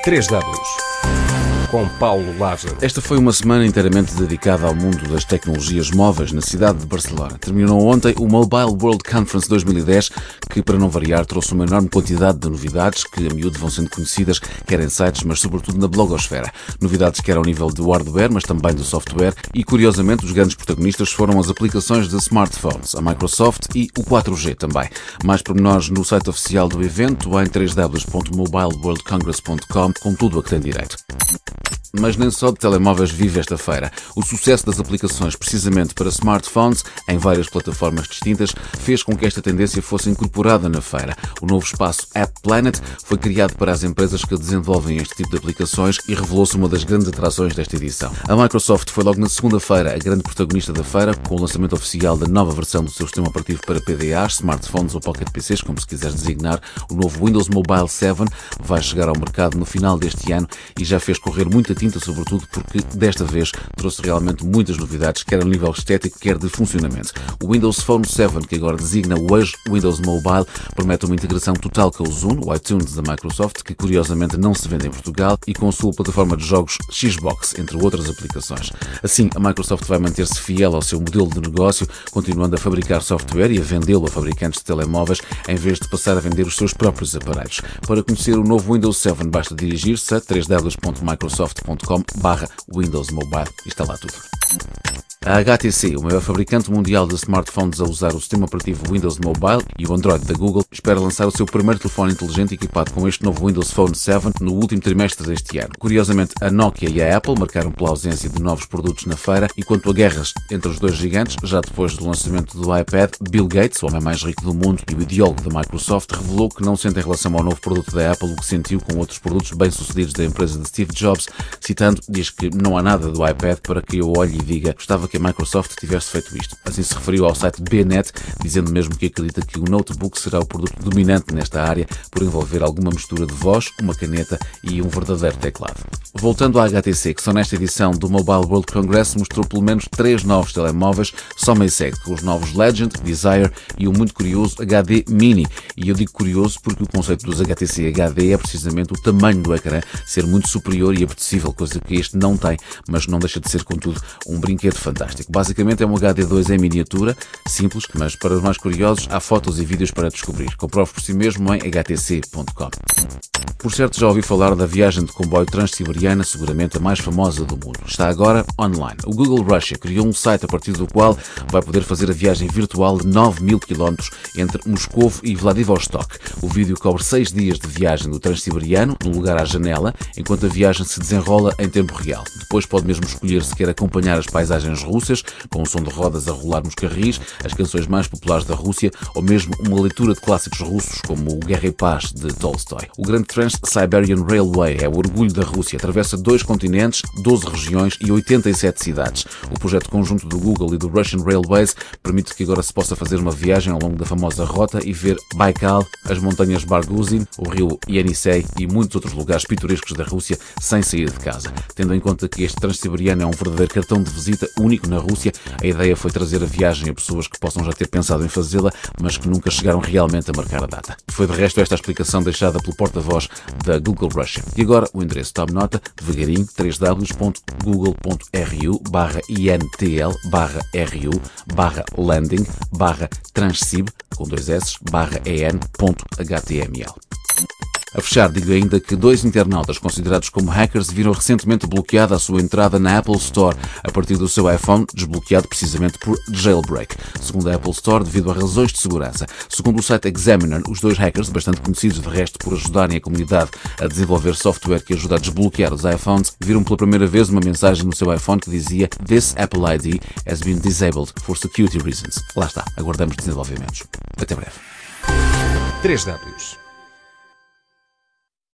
3W, com Paulo Lázaro. Esta foi uma semana inteiramente dedicada ao mundo das tecnologias móveis na cidade de Barcelona. Terminou ontem o Mobile World Conference 2010, que, para não variar, trouxe uma enorme quantidade de novidades que a miúdo vão sendo conhecidas, quer em sites, mas sobretudo na blogosfera. Novidades que eram ao nível de hardware, mas também do software, e curiosamente os grandes protagonistas foram as aplicações de smartphones, a Microsoft e o 4G também. Mais pormenores no site oficial do evento, em www.mobileworldcongress.com, com tudo a que tem direito. Mas nem só de telemóveis vive esta feira. O sucesso das aplicações precisamente para smartphones, em várias plataformas distintas, fez com que esta tendência fosse incorporada na feira. O novo espaço App Planet foi criado para as empresas que desenvolvem este tipo de aplicações e revelou-se uma das grandes atrações desta edição. A Microsoft foi logo na segunda-feira a grande protagonista da feira, com o lançamento oficial da nova versão do seu sistema operativo para PDAs, smartphones ou pocket PCs, como se quiseres designar. O novo Windows Mobile 7 vai chegar ao mercado no final deste ano e já fez correr muita tinta, sobretudo porque desta vez trouxe realmente muitas novidades, quer a nível estético, quer de funcionamento. O Windows Phone 7, que agora designa o ex-Windows Mobile, promete uma integração total com o Zune, o iTunes da Microsoft, que curiosamente não se vende em Portugal, e com a sua plataforma de jogos Xbox, entre outras aplicações. Assim, a Microsoft vai manter-se fiel ao seu modelo de negócio, continuando a fabricar software e a vendê-lo a fabricantes de telemóveis, em vez de passar a vender os seus próprios aparelhos. Para conhecer o novo Windows 7, basta dirigir-se a www.microsoft.com/Windows Mobile e está lá tudo. A HTC, o maior fabricante mundial de smartphones a usar o sistema operativo Windows Mobile e o Android da Google, espera lançar o seu primeiro telefone inteligente equipado com este novo Windows Phone 7 no último trimestre deste ano. Curiosamente, a Nokia e a Apple marcaram pela ausência de novos produtos na feira, e quanto a guerras entre os dois gigantes, já depois do lançamento do iPad, Bill Gates, o homem mais rico do mundo e o ideólogo da Microsoft, revelou que não sente em relação ao novo produto da Apple o que sentiu com outros produtos bem-sucedidos da empresa de Steve Jobs. Citando, diz que não há nada do iPad para que eu olhe e diga gostava que a Microsoft tivesse feito isto. Assim se referiu ao site BNet, dizendo mesmo que acredita que o notebook será o produto dominante nesta área por envolver alguma mistura de voz, uma caneta e um verdadeiro teclado. Voltando à HTC, que só nesta edição do Mobile World Congress mostrou pelo menos 3 novos telemóveis, só meio segue, com os novos Legend, Desire e o muito curioso HD Mini. E eu digo curioso porque o conceito dos HTC HD é precisamente o tamanho do ecrã ser muito superior e apetecível, coisa que este não tem, mas não deixa de ser, contudo, um brinquedo fantástico. Basicamente é um HD2 em miniatura, simples, mas para os mais curiosos há fotos e vídeos para descobrir. Comprove por si mesmo em htc.com. Por certo, já ouvi falar da viagem de comboio transsiberiana, seguramente a mais famosa do mundo. Está agora online. O Google Russia criou um site a partir do qual vai poder fazer a viagem virtual de 9.000 km entre Moscovo e Vladivostok. O vídeo cobre 6 dias de viagem do transsiberiano, no lugar à janela, enquanto a viagem se desenrola em tempo real. Depois pode mesmo escolher se quer acompanhar as paisagens russas, com o som de rodas a rolar nos carris, as canções mais populares da Rússia, ou mesmo uma leitura de clássicos russos como o Guerra e Paz de Tolstói. O grande Trans-Siberian Railway é o orgulho da Rússia, atravessa 2 continentes, 12 regiões e 87 cidades. O projeto conjunto do Google e do Russian Railways permite que agora se possa fazer uma viagem ao longo da famosa rota e ver Baikal, as montanhas Barguzin, o rio Yenisei e muitos outros lugares pitorescos da Rússia sem sair de casa. Tendo em conta que este Transsiberiano é um verdadeiro cartão de visita único na Rússia, a ideia foi trazer a viagem a pessoas que possam já ter pensado em fazê-la, mas que nunca chegaram realmente a marcar a data. Foi de resto esta a explicação deixada pelo porta-voz da Google Russia. E agora o endereço tome nota, devagarinho, www.google.ru/intl/ru/landing/transib com 2 s/en.html. A fechar, digo ainda que 2 internautas considerados como hackers viram recentemente bloqueada a sua entrada na Apple Store a partir do seu iPhone, desbloqueado precisamente por jailbreak, segundo a Apple Store, devido a razões de segurança. Segundo o site Examiner, os 2 hackers, bastante conhecidos de resto por ajudarem a comunidade a desenvolver software que ajuda a desbloquear os iPhones, viram pela primeira vez uma mensagem no seu iPhone que dizia "This Apple ID has been disabled for security reasons". Lá está, aguardamos desenvolvimentos. Até breve. 3Ws